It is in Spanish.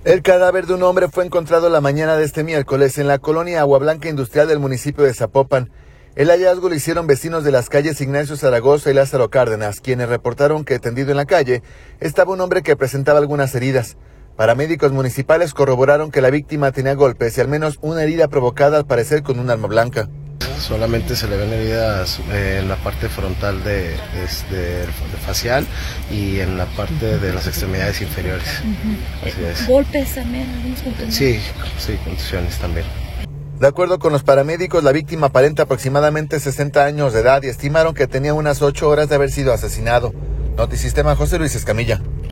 El cadáver de un hombre fue encontrado la mañana de este miércoles en la colonia Agua Blanca Industrial del municipio de Zapopan. El hallazgo lo hicieron vecinos de las calles Ignacio Zaragoza y Lázaro Cárdenas, quienes reportaron que tendido en la calle estaba un hombre que presentaba algunas heridas. Paramédicos municipales corroboraron que la víctima tenía golpes y al menos una herida provocada al parecer con un arma blanca. Solamente se le ven heridas en la parte frontal de facial y en la parte de las extremidades inferiores. Así es. ¿Golpes también? Sí, contusiones también. De acuerdo con los paramédicos, la víctima aparenta aproximadamente 60 años de edad y estimaron que tenía unas 8 horas de haber sido asesinado. Notisistema, José Luis Escamilla.